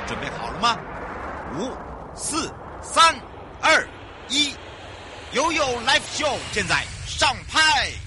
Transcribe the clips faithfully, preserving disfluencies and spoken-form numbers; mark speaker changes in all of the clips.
Speaker 1: 准备好了吗？五、四、三、二、一，悠悠 Live Show 现在上拍。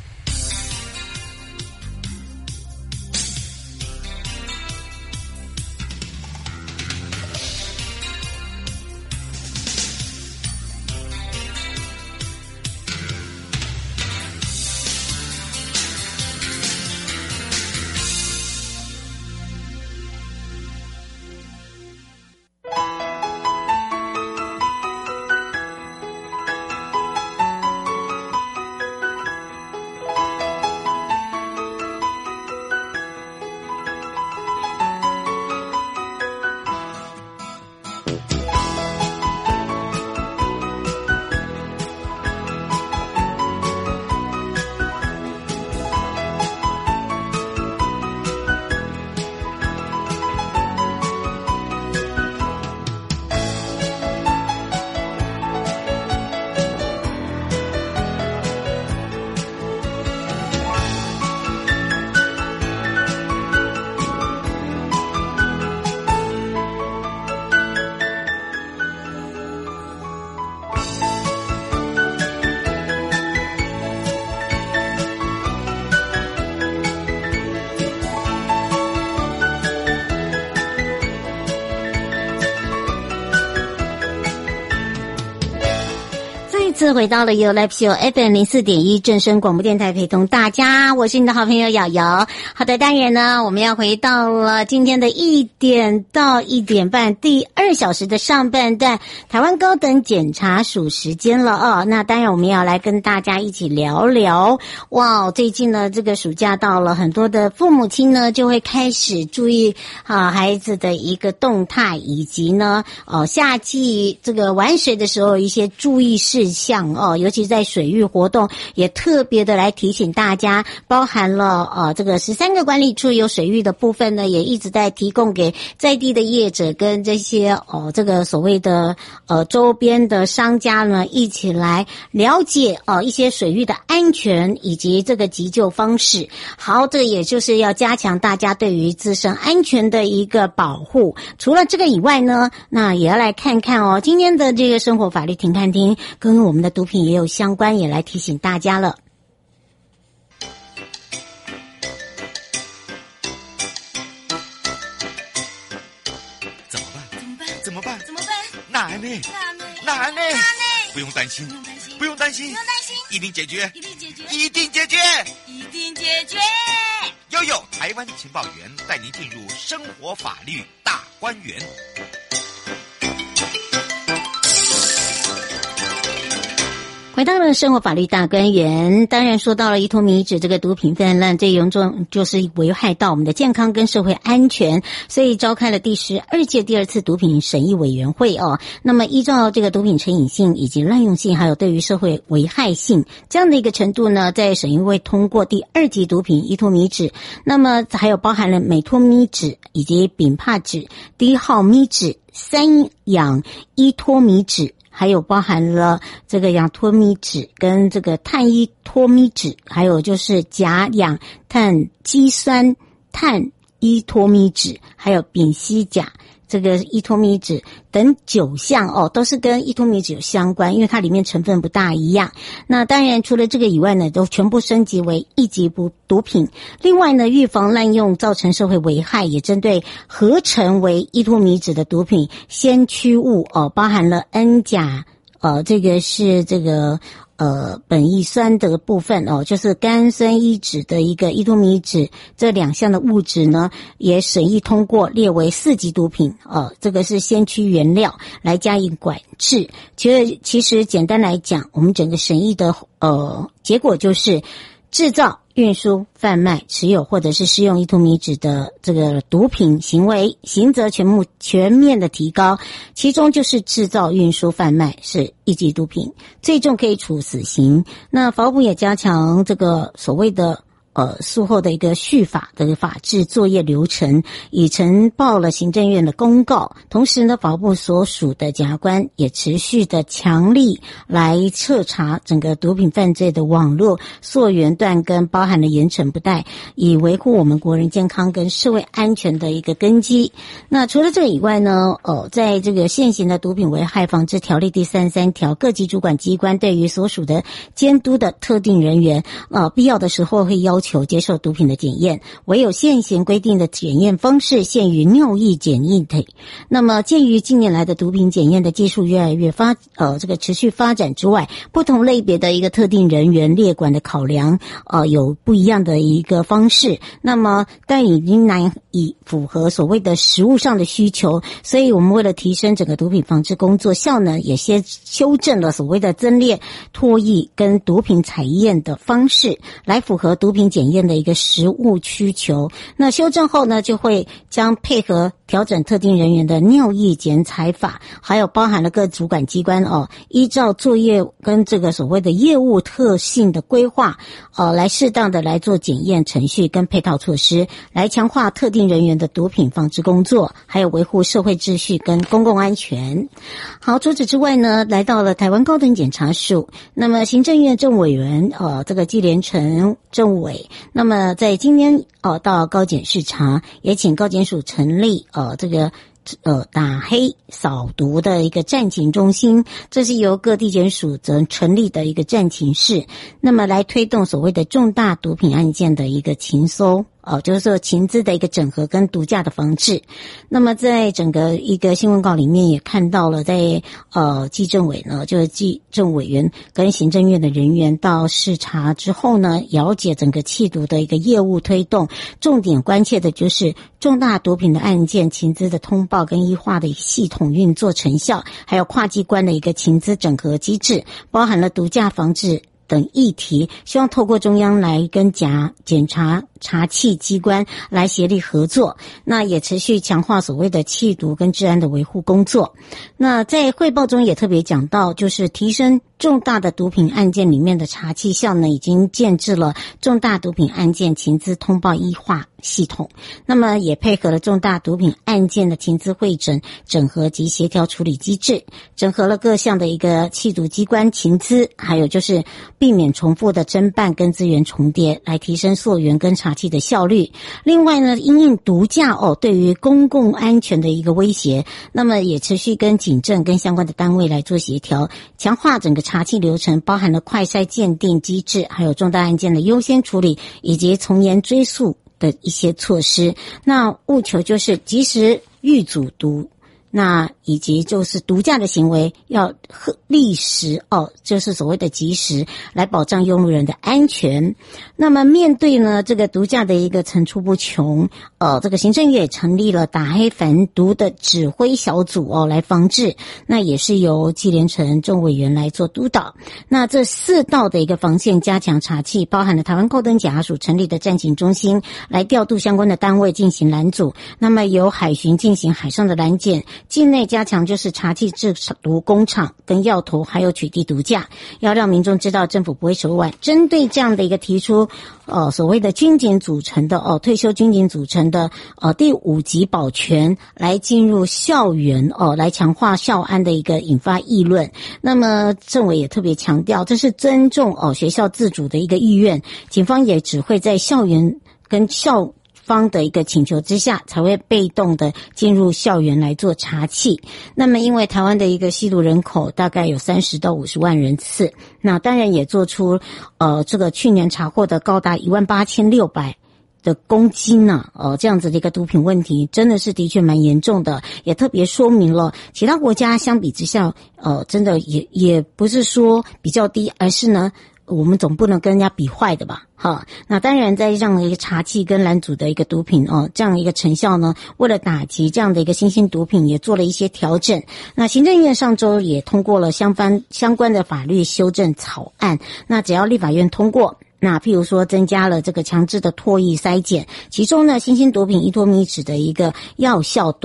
Speaker 2: 次回到了由 Live Show F M 零四点一正声广播电台，陪同大家，我是你的好朋友瑶瑶。好的，当然呢，我们要回到了今天的一点到一点半第二小时的上半段台湾高等检察署时间了哦。那当然我们要来跟大家一起聊聊，哇，最近呢这个暑假到了，很多的父母亲呢就会开始注意啊孩子的一个动态，以及呢哦夏季这个玩水的时候一些注意事项。哦，尤其在水域活动，也特别的来提醒大家，包含了呃这个十三个管理处有水域的部分呢，也一直在提供给在地的业者跟这些哦这个所谓的呃周边的商家呢，一起来了解呃一些水域的安全以及这个急救方式。好，这也就是要加强大家对于自身安全的一个保护。除了这个以外呢，那也要来看看哦，今天的这个生活法律停看厅跟我们的毒品也有相关，也来提醒大家了。
Speaker 1: 怎么办？
Speaker 3: 怎么办？
Speaker 1: 怎么办？
Speaker 3: 怎么办？
Speaker 1: 难呢？
Speaker 3: 难呢？
Speaker 1: 难呢？
Speaker 3: 难呢？
Speaker 1: 不用担心，
Speaker 3: 不用担心，
Speaker 1: 不用担心，
Speaker 3: 不用担心，
Speaker 1: 一定解决，
Speaker 3: 一定解决，
Speaker 1: 一定解决，
Speaker 3: 一定解决。
Speaker 1: 悠悠台湾情报员带您进入生活法律大观园。
Speaker 2: 回到了生活法律大观园，当然说到了依托米脂这个毒品泛滥，最严重就是危害到我们的健康跟社会安全，所以召开了第十二届第二次毒品审议委员会哦。那么依照这个毒品成瘾性以及滥用性，还有对于社会危害性这样的一个程度呢，在审议会通过第二级毒品依托米脂，那么还有包含了美托米脂以及丙帕脂、低号米脂、三氧依托米脂。还有包含了这个氧托米脂跟这个碳依托米脂，还有就是甲氧碳基酸碳依托米脂，还有丙烯甲这个依托米脂等九项哦，都是跟依托米脂有相关，因为它里面成分不大一样。那当然除了这个以外呢，都全部升级为一级毒毒品。另外呢，预防滥用造成社会危害，也针对合成为依托米脂的毒品先驱物哦，包含了 N 甲，呃，这个是这个。呃，苯乙酸的部分哦，就是甘酸一酯的一个依托米脂，这两项的物质呢，也审议通过，列为四级毒品。呃，这个是先驱原料来加以管制。其实，其实简单来讲，我们整个审议的呃结果就是制造、运输、贩卖、持有或者是施用依托米脂的这个毒品行为，刑责全部全面的提高，其中就是制造、运输、贩卖是一级毒品，最重可以处死刑。那法务部也加强这个所谓的呃，术后的一个续法的法制作业流程，已呈报了行政院的公告。同时呢，法务部所属的检察官也持续的强力来彻查整个毒品犯罪的网络溯源断根，包含了严惩不贷，以维护我们国人健康跟社会安全的一个根基。那除了这个以外呢，呃，在这个现行的毒品危害防治条例第三十三条，各级主管机关对于所属的监督的特定人员，呃，必要的时候会要求接受毒品的检验，唯有现行规定的检验方式限于尿液检验体。那么鉴于近年来的毒品检验的技术越来越发呃这个持续发展之外，不同类别的一个特定人员列管的考量呃有不一样的一个方式，那么但已经难以符合所谓的实务上的需求，所以我们为了提升整个毒品防治工作效能，也先修正了所谓的增列唾液跟毒品采验的方式，来符合毒品检验的一个实务需求。那修正后呢，就会将配合调整特定人员的尿液检采法，还有包含了各主管机关哦，依照作业跟这个所谓的业务特性的规划，呃，来适当的来做检验程序跟配套措施，来强化特定人员的毒品防治工作，还有维护社会秩序跟公共安全。好，除此之外呢，来到了台湾高等检察署，那么行政院政务委员呃，这个纪连成政务委，那么在今天呃到高检视察，也请高检署成立呃这个呃打黑扫毒的一个战情中心，这是由各地检署则成立的一个战情室，那么来推动所谓的重大毒品案件的一个情搜。哦，就是说情资的一个整合跟毒驾的防治。那么在整个一个新闻稿里面也看到了，在呃纪政委呢，就是纪政委员跟行政院的人员到视察之后呢，了解整个缉毒的一个业务推动，重点关切的就是重大毒品的案件情资的通报跟医化的一个系统运作成效，还有跨机关的一个情资整合机制，包含了毒驾防治等议题，希望透过中央来跟检检察查缉机关来协力合作，那也持续强化所谓的缉毒跟治安的维护工作。那在汇报中也特别讲到，就是提升重大的毒品案件里面的查缉效能，已经建制了重大毒品案件情资通报医化系统，那么也配合了重大毒品案件的情资汇整、整合及协调处理机制，整合了各项的一个缉毒机关情资，还有就是避免重复的侦办跟资源重叠，来提升溯源跟查缉的效率。另外呢，因应毒驾哦对于公共安全的一个威胁，那么也持续跟警政跟相关的单位来做协调，强化整个查缉流程，包含了快筛鉴定机制，还有重大案件的优先处理以及从严追诉的一些措施。那务求就是及时预阻毒，那以及就是毒驾的行为要立时哦，就是所谓的及时来保障用路人的安全。那么面对呢这个毒驾的一个层出不穷，呃，这个行政院也成立了打黑反毒的指挥小组哦，来防治。那也是由纪连成政委员来做督导。那这四道的一个防线加强查缉，包含了台湾高等检察署成立的战情中心，来调度相关的单位进行拦阻。那么由海巡进行海上的拦检。境内加强就是查缉制毒工厂跟药头，还有取缔毒驾，要让民众知道政府不会手软。针对这样的一个提出呃所谓的军警组成的哦退休军警组成的呃第五级保全来进入校园哦来强化校安的一个引发议论。那么政委也特别强调，这是尊重哦学校自主的一个意愿，警方也只会在校园跟校方的一个请求之下，才会被动的进入校园来做查缉。那么因为台湾的一个吸毒人口大概有三十到五十万人次，那当然也做出呃这个去年查获的高达一万八千六百的公斤呢、啊，呃，这样子的一个毒品问题，真的是的确蛮严重的，也特别说明了其他国家相比之下，呃，真的也也不是说比较低，而是呢，我们总不能跟人家比坏的吧。好，那当然在这样的一个查缉跟拦阻的一个毒品哦，这样一个成效呢，为了打击这样的一个新兴毒品，也做了一些调整。那行政院上周也通过了相关相关的法律修正草案，那只要立法院通过，那譬如说增加了这个强制的唾液筛检，其中呢新兴毒品依托米脂的一个药效短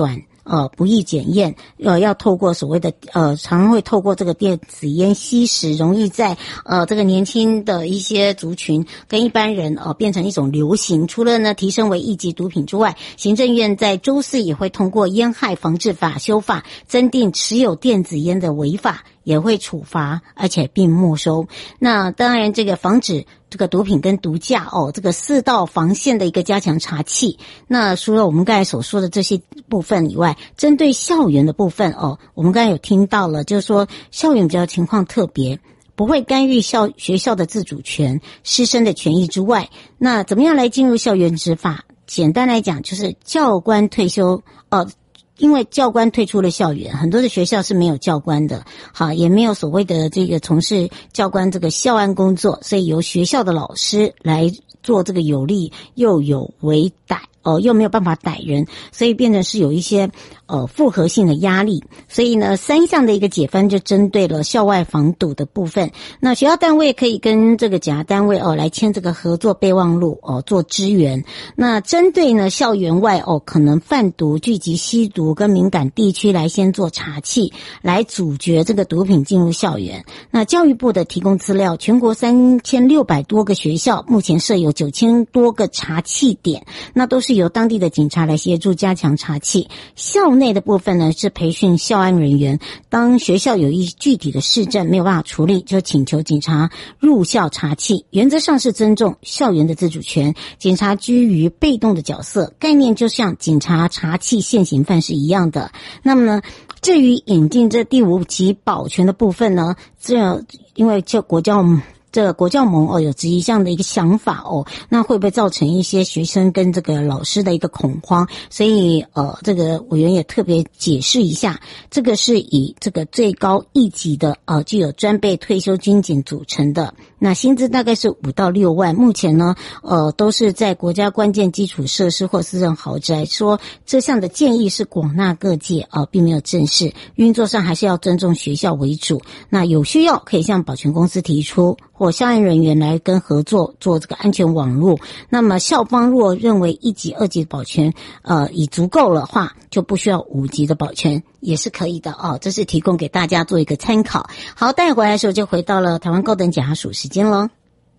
Speaker 2: 呃不易检验，呃要透过所谓的呃常常会透过这个电子烟吸食，容易在呃这个年轻的一些族群跟一般人呃变成一种流行。除了呢提升为一级毒品之外，行政院在周四也会通过烟害防治法修法，增订持有电子烟的违法也会处罚，而且并没收。那当然这个防止这个毒品跟毒驾哦，这个四道防线的一个加强查缉。那除了我们刚才所说的这些部分以外，针对校园的部分哦，我们刚才有听到了，就是说校园比较情况特别，不会干预校学校的自主权、师生的权益之外，那怎么样来进入校园执法？简单来讲，就是教官退休，呃，因为教官退出了校园，很多的学校是没有教官的，好，也没有所谓的这个从事教官这个校安工作，所以由学校的老师来做这个有利又有违逮。哦，又没有办法逮人，所以变成是有一些呃复合性的压力。所以呢，三项的一个解分就针对了校外防堵的部分。那学校单位可以跟这个检察单位哦来签这个合作备忘录哦做支援。那针对呢校园外哦可能贩毒、聚集吸毒跟敏感地区来先做查缉，来阻绝这个毒品进入校园。那教育部的提供资料，全国三千六百多个学校，目前设有九千多个查缉点，那都是由当地的警察来协助加强查缉。校内的部分呢是培训校安人员，当学校有一具体的事证没有办法处理，就请求警察入校查缉，原则上是尊重校园的自主权，警察居于被动的角色，概念就像警察查缉现行犯是一样的。那么呢，至于引进这第五级保全的部分呢，这因为这国教这个国教盟哦有质疑这样的一个想法哦，那会不会造成一些学生跟这个老师的一个恐慌？所以呃，这个委员也特别解释一下，这个是以这个最高一级的呃具有专备退休军警组成的，那薪资大概是五到六万，目前呢呃都是在国家关键基础设施或私人豪宅。说这项的建议是广纳各界啊、呃，并没有正式运作上还是要尊重学校为主。那有需要可以向保全公司提出，或校安人员来跟合作做这个安全网络。那么校方若认为一级、二级的保全呃已足够了话，就不需要五级的保全，也是可以的哦。这是提供给大家做一个参考。好，待会回来的时候就回到了台湾高等检察署时间了。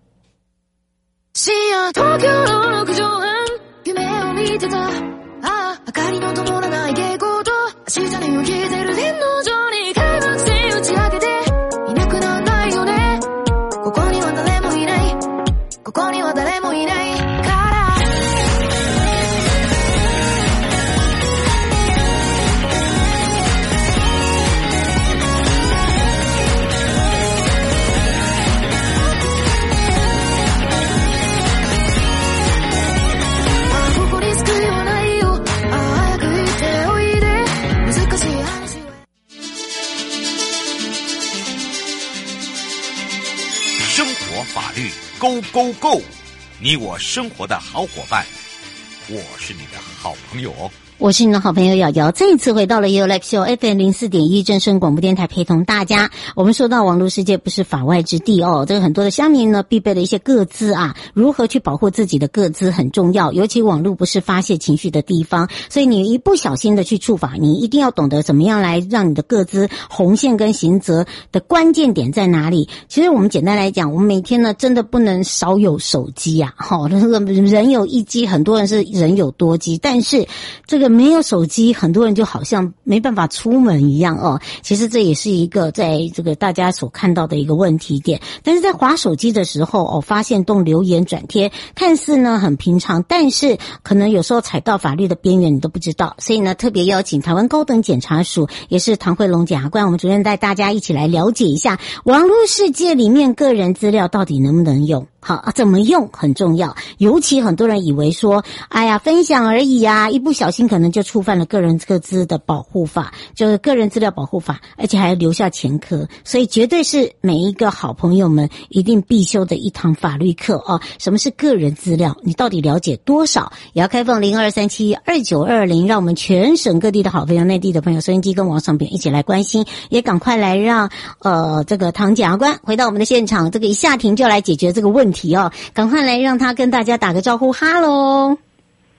Speaker 1: 法律 Go Go Go， 你我生活的好伙伴，我是你的好朋友哦。
Speaker 2: 我是你的好朋友瑶瑶，再一次回到了 You Like Show F M 零四点一正声广播电台，陪同大家。我们说到网络世界不是法外之地哦，这个很多的乡民呢必备的一些个资啊，如何去保护自己的个资很重要，尤其网络不是发泄情绪的地方，所以你一不小心的去触法，你一定要懂得怎么样来让你的个资红线跟刑责的关键点在哪里。其实我们简单来讲，我们每天呢真的不能少有手机啊，好，那个人有一机，很多人是人有多机，但是这个没有手机，很多人就好像没办法出门一样哦。其实这也是一个在这个大家所看到的一个问题点。但是在滑手机的时候哦，发现动留言转贴，看似呢很平常，但是可能有时候踩到法律的边缘，你都不知道。所以呢，特别邀请台湾高等检察署，也是唐慧龙检察官，我们主任带大家一起来了解一下网络世界里面个人资料到底能不能用。好，怎么用很重要，尤其很多人以为说，哎呀，分享而已啊，一不小心可能就触犯了个人个资的保护法，就是个人资料保护法，而且还留下前科，所以绝对是每一个好朋友们一定必修的一堂法律课哦。什么是个人资料？你到底了解多少？也要开放零二三七二九二零，让我们全省各地的好朋友、内地的朋友、收音机跟网上朋友一起来关心，也赶快来让呃这个唐检察官回到我们的现场，这个一下庭就来解决这个问题。问题哦，赶快来让他跟大家打个招呼，哈喽！
Speaker 3: 哎，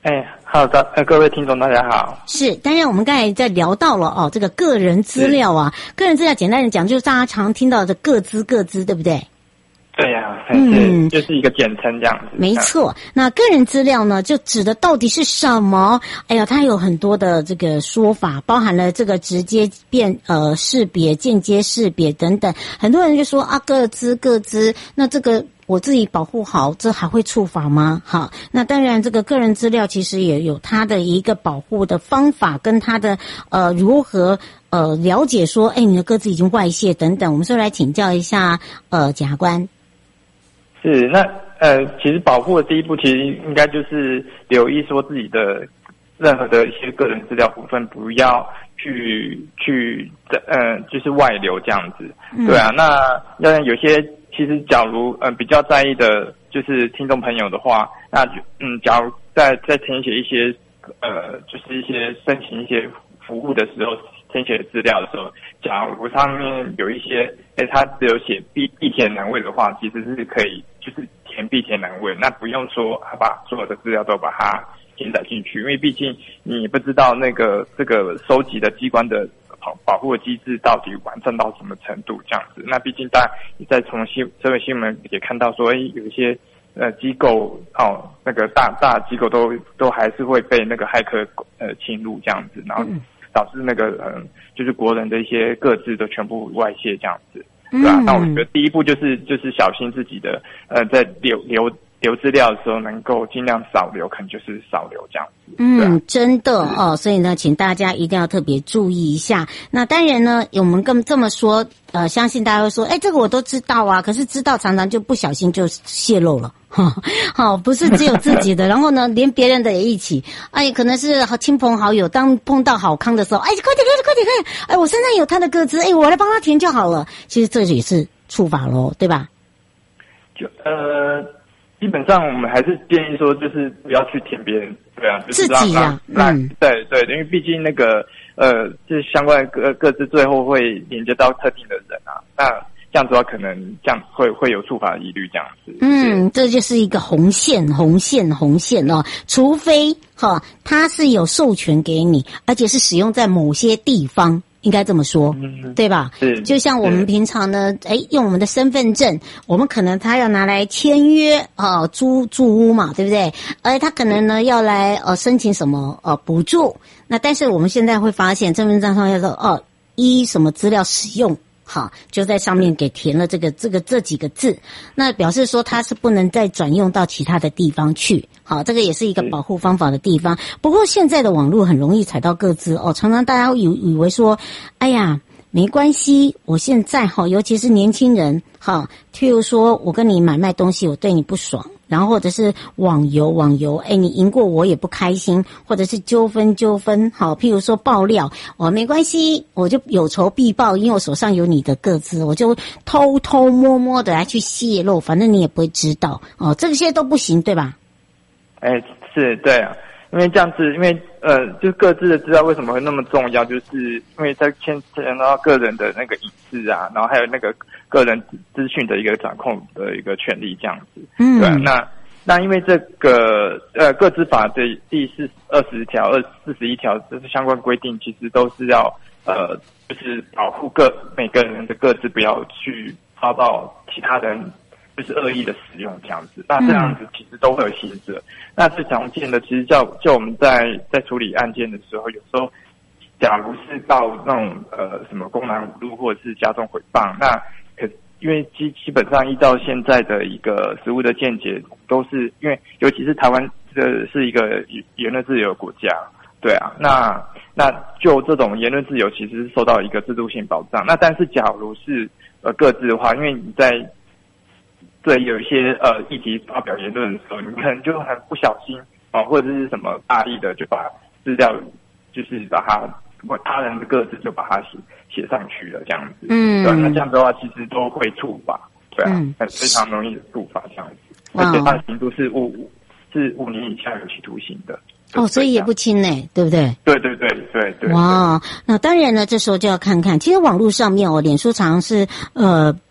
Speaker 3: 好的，呃，各位听众大家好。
Speaker 2: 是，当然我们刚才在聊到了哦，这个个人资料啊，个人资料简单的讲就是大家常听到的个资个资，对不对？
Speaker 3: 对呀、啊，嗯，就是一个简称这样子。
Speaker 2: 没错，那个人资料呢，就指的到底是什么？哎呀，它有很多的这个说法，包含了这个直接辨呃识别、间接识别等等。很多人就说啊，个资个资，那这个我自己保护好，这还会触法吗？好，那当然，这个个人资料其实也有它的一个保护的方法，跟它的呃如何呃了解说，哎，你的个资已经外泄等等。我们说来请教一下呃检察官。
Speaker 3: 是，那呃，其实保护的第一步，其实应该就是留意说自己的任何的一些个人资料部分，不要去去呃，就是外流这样子。嗯、对啊，那要有些其实假如呃比较在意的，就是听众朋友的话，那就嗯，假如在在填写一些呃，就是一些申请一些服务的时候。填写资料的时候，假如上面有一些，哎，他只有写必必填栏位的话，其实是可以，就是填必填栏位，那不用说把所有的资料都把它填载进去，因为毕竟你不知道那个这个收集的机关的保保护的机制到底完善到什么程度，这样子。那毕竟大家你在从新这个新闻也看到说，哎，有一些呃机构哦，那个大大机构都都还是会被那个骇客呃侵入这样子，然后。嗯导致那个嗯，就是国人的一些个资都全部外泄这样子，对吧、啊？那我觉得第一步就是就是小心自己的呃，在留留留资料的时候，能够尽量少留，可能就是少留这样子。嗯，
Speaker 2: 啊、真的哦，所以呢，请大家一定要特别注意一下。那当然呢，我们更这么说，呃，相信大家会说，哎，这个我都知道啊，可是知道常常就不小心就泄露了。哈，好，不是只有自己的，然后呢，连别人的也一起。哎，可能是亲朋好友，当碰到好康的时候，哎，快点，快点，快点，快点！哎，我身上有他的个资，哎，我来帮他填就好了。其实这也是触法咯，对吧？
Speaker 3: 就呃，基本上我们还是建议说，就是不要去填别人，对啊，就是
Speaker 2: 自己啊，
Speaker 3: 嗯，对对，因为毕竟那个呃，这相关的个个资最后会连接到特定的人啊，那。这样子的话，可能这样会会有触法的疑虑，这样子。
Speaker 2: 嗯，这就是一个红线，红线，红线哦。除非哈，它是有授权给你，而且是使用在某些地方，应该这么说，嗯、对吧？
Speaker 3: 是。
Speaker 2: 就像我们平常呢，哎，用我们的身份证，我们可能他要拿来签约啊、呃，租住屋嘛，对不对？而他可能呢要来呃申请什么呃补助，那但是我们现在会发现身份证上要说哦，依什么资料使用。好，就在上面给填了这个这个这几个字，那表示说它是不能再转用到其他的地方去。好，这个也是一个保护方法的地方。不过现在的网络很容易踩到个资哦，常常大家以以为说，哎呀，没关系，我现在哈，尤其是年轻人哈，譬如说我跟你买卖东西，我对你不爽。然后或者是网游网游，哎，你赢过我也不开心，或者是纠纷纠纷，好，譬如说爆料，我没关系，我就有仇必报，因为我手上有你的个资，我就偷偷摸摸的来去泄露，反正你也不会知道，哦，这些都不行，对吧？
Speaker 3: 哎，是，对啊，因为这样子，因为呃，就各自的资料为什么会那么重要，就是因为它牵牵到个人的那个隐私啊，然后还有那个个人资讯的一个掌控的一个权利，这样子。嗯，对啊，那那因为这个呃个资法的第四二十条、二四十一条，这是相关规定，其实都是要呃，就是保护个每个人的个资不要去遭到其他人就是恶意的使用这样子。那这样子其实都会有刑责。那最常见的其实叫就我们在在处理案件的时候，有时候假如是到那种呃什么公然侮辱或者是加重诽谤，那可因为基基本上依照现在的一个实务的见解，都是因为尤其是台湾这是一个言论自由国家，对啊，那那就这种言论自由其实是受到一个制度性保障。那但是假如是呃各自的话，因为你在对有一些呃议题发表言论的时候，你可能就很不小心啊、呃，或者是什么大意的就把资料就是把它他人的个资就把它写写上去了这样子，嗯，对，那这样子的话其实都会触法，对啊，嗯、非常容易触法这样子，而且它的刑度是五是五年以下有期徒刑的。
Speaker 2: 哦，所以也不轻呢，对不对？
Speaker 3: 对对对对对。
Speaker 2: 哇，那当然呢，这时候就要看看，其实网络上面哦，脸书常常是呃。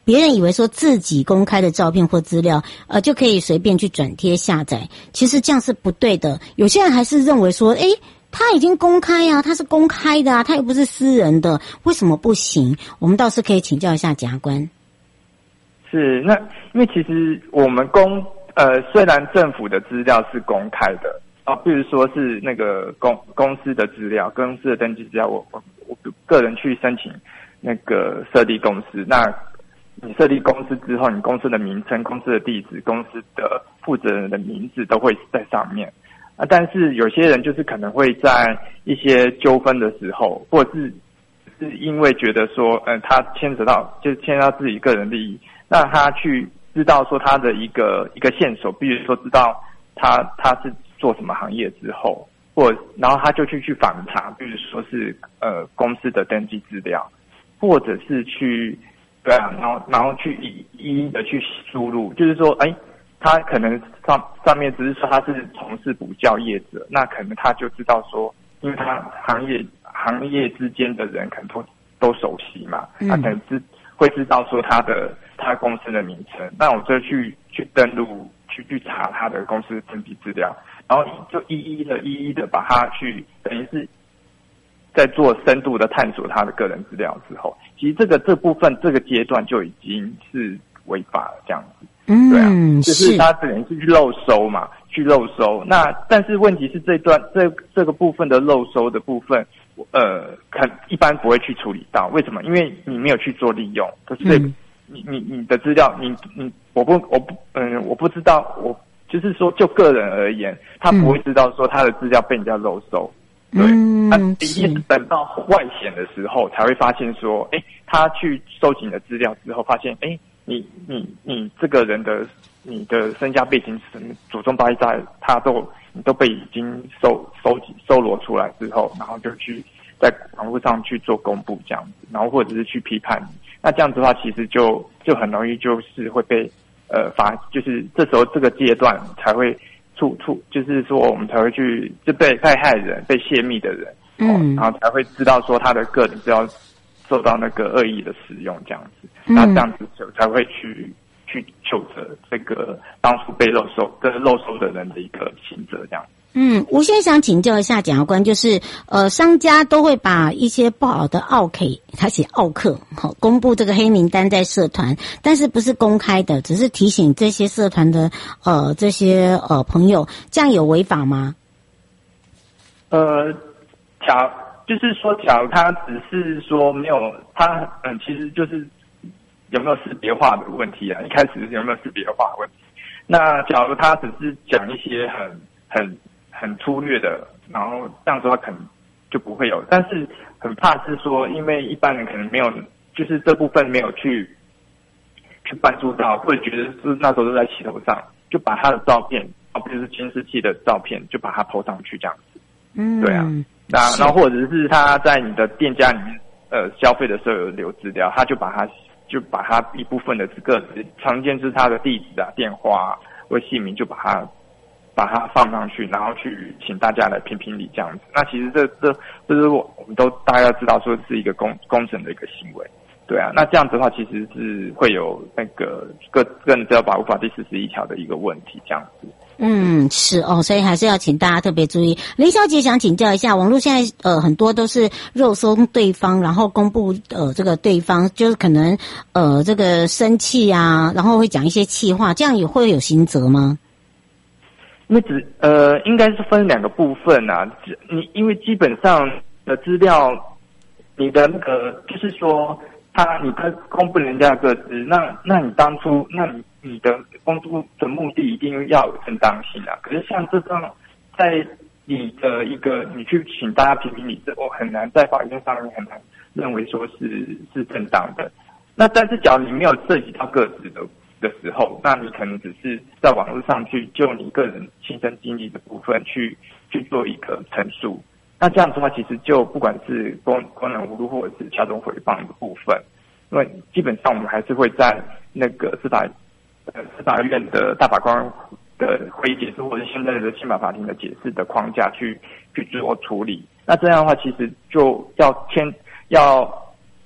Speaker 2: 别人以为说自己公开的照片或资料，呃，就可以随便去转贴下载，其实这样是不对的。有些人还是认为说，诶，他已经公开啊，他是公开的啊，他又不是私人的，为什么不行？我们倒是可以请教一下检察官。
Speaker 3: 是，那因为其实我们公呃，虽然政府的资料是公开的啊，比如说是那个公公司的资料，公司的登记资料，我我我个人去申请那个设立公司，那你设立公司之后，你公司的名称、公司的地址、公司的负责人的名字都会在上面啊。但是有些人就是可能会在一些纠纷的时候，或者是是因为觉得说，嗯、呃，他牵扯到就是牵扯到自己个人利益，那他去知道说他的一个一个线索，比如说知道他他是做什么行业之后，或然后他就去去访查，比如说是呃公司的登记资料，或者是去对啊，然后然后去一一一的去输入，就是说，哎，他可能上上面只是说他是从事补教业者，那可能他就知道说，因为他行业行业之间的人可能都都熟悉嘛，他可能知会知道说他的他公司的名称，那我就去去登录去去查他的公司登记资料，然后就一一的一一的把他去等于是在做深度的探索他的个人资料之后，其实这个这部分这个阶段就已经是违法了，这样子。
Speaker 2: 嗯，
Speaker 3: 对啊，就是他等于是去漏收嘛，去漏收。那但是问题是这段这这个部分的漏收的部分，呃，可一般不会去处理到。为什么？因为你没有去做利用，可是你你你的资料，你你我不我不嗯我不知道，我就是说就个人而言，他不会知道说他的资料被人家漏收。对，他一定是等到外显的时候才会发现说，哎，他去收集你的资料之后，发现，哎，你你你这个人的你的身家背景什么祖宗八代，他都你都被已经收收集搜罗出来之后，然后就去在网络上去做公布这样子，然后或者是去批判你，那这样子的话，其实就就很容易就是会被呃罚，就是这时候这个阶段才会。处处就是说，我们才会去就被被害人、被泄密的人，嗯、哦，然后才会知道说他的个人资料受到那个恶意的使用，这样子，嗯、那这样子就才会去去求责这个当初被漏收的漏收的人的一个刑责，这样。
Speaker 2: 嗯，我现在想请教一下检察官，就是呃，商家都会把一些不好的奥 K， 他写奥客，好、哦、公布这个黑名单在社团，但是不是公开的，只是提醒这些社团的呃这些呃朋友，这样有违法吗？
Speaker 3: 呃，假就是说，假如他只是说没有他嗯，其实就是有没有识别化的问题啊？一开始有没有识别化的问题？那假如他只是讲一些很很很粗略的，然后这样子的话可能就不会有，但是很怕是说，因为一般人可能没有，就是这部分没有去去关注到，或者觉得是那时候都在气头上，就把他的照片，哦，不就是监视器的照片，就把它 po 上去这样子。嗯，对啊，那然后或者是他在你的店家里面呃消费的时候有留资料，他就把他就把他一部分的个资，常见是他的地址啊、电话啊或姓名，就把它。把它放上去，然后去请大家来评评理这样子。那其实这这这是我我们都大家要知道说是一个公公正的一个行为，对啊。那这样子的话，其实是会有那个个个人资料保护法第四十一条的一个问题，这样子。
Speaker 2: 嗯，是哦，所以还是要请大家特别注意。林小姐想请教一下，网络现在呃很多都是肉搜对方，然后公布呃这个对方就是可能呃这个生气啊，然后会讲一些气话，这样也会有刑责吗？
Speaker 3: 因为只呃，应该是分两个部分啊。你因为基本上的资料，你的那个就是说，他你跟公布人家的个资，那那你当初，那你你的公布的目的一定要有正当性啊。可是像这种在你的一个你去请大家评评理，这我很难在法院上面很难认为说是是正当的。那但是假如你没有涉及到个资的。的时候，那你可能只是在网络上去就你个人亲身经历的部分去去做一个陈述，那这样子的话，其实就不管是公公然侮辱或者是加重诽谤的部分，因为基本上我们还是会在那个司法呃司法院的大法官的会议解释，或者是现在的宪法法庭的解释的框架去去做处理。那这样的话，其实就要签要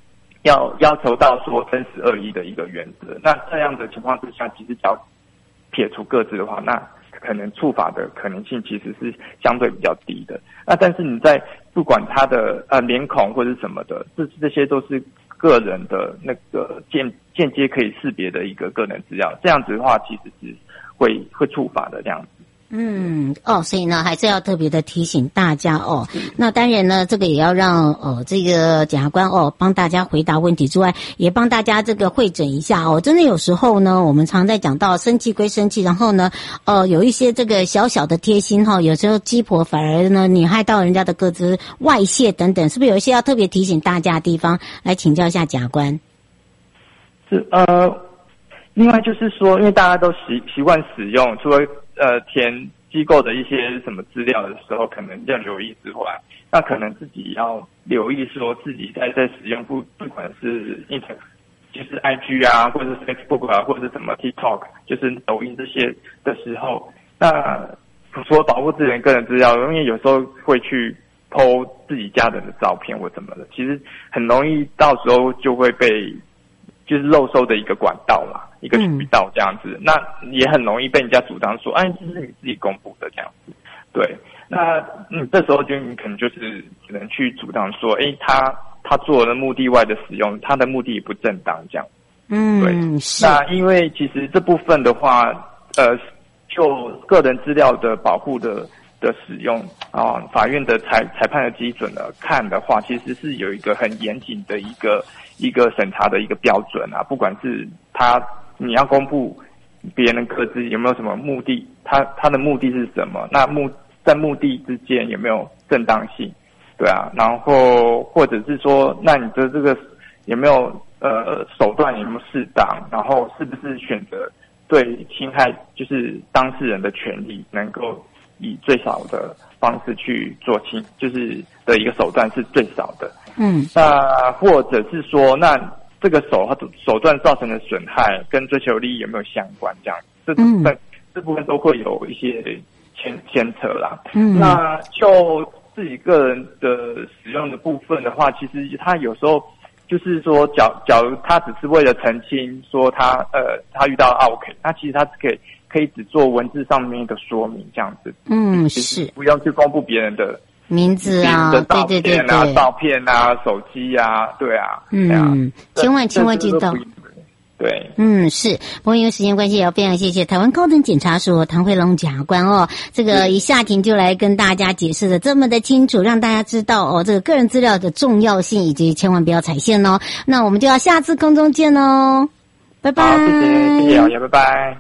Speaker 3: 要要求到说真实恶意的一个原则。那这样的情况之下，其实只要撇除个资的话，那可能触法的可能性其实是相对比较低的。那但是你在不管他的呃脸孔或者是什么的，这这些都是个人的那个间间接可以识别的一个个人资料，这样子的话其实是会会触法的这样子。
Speaker 2: 嗯，哦，所以呢，还是要特别的提醒大家哦。那当然呢，这个也要让呃这个检察官哦帮大家回答问题之外，也帮大家这个会诊一下哦。真的有时候呢，我们常在讲到生气归生气，然后呢，呃，有一些这个小小的贴心哈、哦，有时候鸡婆反而呢，你害到人家的个资外泄等等，是不是有一些要特别提醒大家的地方？来请教一下检察官。
Speaker 3: 是呃，另外就是说，因为大家都习习惯使用，除了呃，填机构的一些什么资料的时候，可能要留意之外，那可能自己要留意说自己在在使用不不管是 Inter， 就是 I G 啊，或者是 Facebook 啊，或者是什么 TikTok， 就是抖音这些的时候，那除了保护自己的个人资料，因为有时候会去 po 自己家人的照片或什么的，其实很容易到时候就会被就是漏收的一个管道嘛。一个渠道这样子，嗯、那也很容易被人家主张说，哎，这是你自己公布的这样子。对，那嗯，这时候就你可能就是只能去主张说，哎，他他做了目的外的使用，他的目的也不正当这样。
Speaker 2: 嗯，
Speaker 3: 对。
Speaker 2: 是。
Speaker 3: 那因为其实这部分的话，呃，就个人资料的保护的的使用啊，法院的裁裁判的基准呢看的话，其实是有一个很严谨的一个一个审查的一个标准啊，不管是他。你要公布别人的个资有没有什么目的？他他的目的是什么？那目在目的之间有没有正当性？对啊，然后或者是说，那你的这个有没有呃手段有没有适当？然后是不是选择对侵害就是当事人的权利，能够以最少的方式去做侵，就是的一个手段是最少的。
Speaker 2: 嗯，
Speaker 3: 那或者是说那。这个手手段造成的损害跟追求利益有没有相关？这样，这部分、嗯、这部分都会有一些牵牵扯啦。嗯，那就自己个人的使用的部分的话，其实他有时候就是说，假假如他只是为了澄清说他呃他遇到 OK， 那其实他可以可以只做文字上面的说明这样子。
Speaker 2: 嗯，是不
Speaker 3: 要去公布别人的。
Speaker 2: 名字啊，
Speaker 3: 的照片啊，
Speaker 2: 对对对对，
Speaker 3: 照片啊，手机啊，对啊，
Speaker 2: 嗯，啊、千万千万记得。
Speaker 3: 对，
Speaker 2: 嗯，是。不过因为时间关系，也要非常谢谢台湾高等检察署唐慧龙检察官哦，这个一下庭就来跟大家解释的这么的清楚，让大家知道哦，这个个人资料的重要性，以及千万不要踩线哦。那我们就要下次空中见哦，拜拜。
Speaker 3: 好，谢谢，谢谢老爷，拜拜。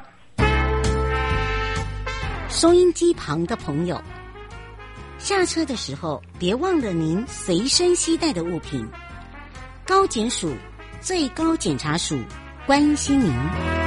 Speaker 2: 收音机旁的朋友。下车的时候，别忘了您随身携带的物品。高检署最高检察署关心您。